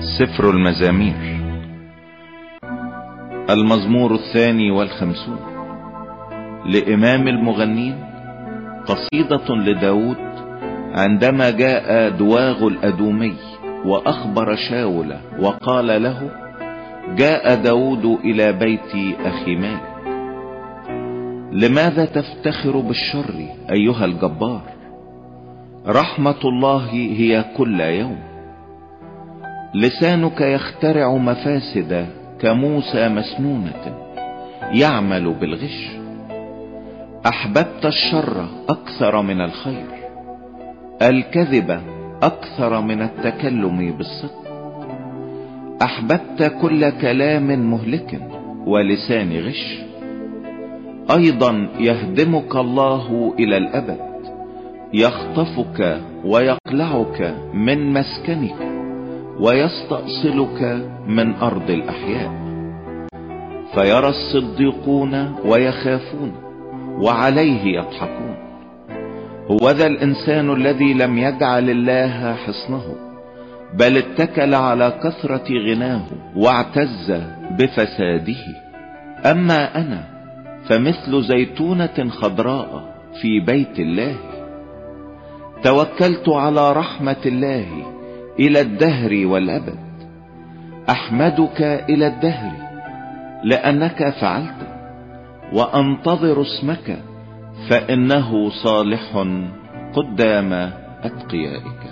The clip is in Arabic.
سفر المزامير. المزمور 52 لإمام المغنين، قصيدة لداود عندما جاء دواغ الأدومي وأخبر شاول وقال له: جاء داود إلى بيت أخي مالك. لماذا تفتخر بالشر أيها الجبار؟ رحمة الله هي كل يوم. لسانك يخترع مفاسد كموسى مسنونة، يعمل بالغش. أحببت الشر أكثر من الخير، الكذب أكثر من التكلم بالصدق. أحببت كل كلام مهلك ولسان غش. أيضا يهدمك الله إلى الأبد، يخطفك ويقلعك من مسكنك ويستأصلك من أرض الأحياء. فيرى الصديقون ويخافون وعليه يضحكون. هو ذا الإنسان الذي لم يجعل الله حصنه، بل اتكل على كثرة غناه واعتز بفساده. أما أنا فمثل زيتونة خضراء في بيت الله، توكلت على رحمة الله إلى الدهر والأبد. أحمدك إلى الدهر لأنك فعلت، وأنتظر اسمك فإنه صالح قدام أتقيائك.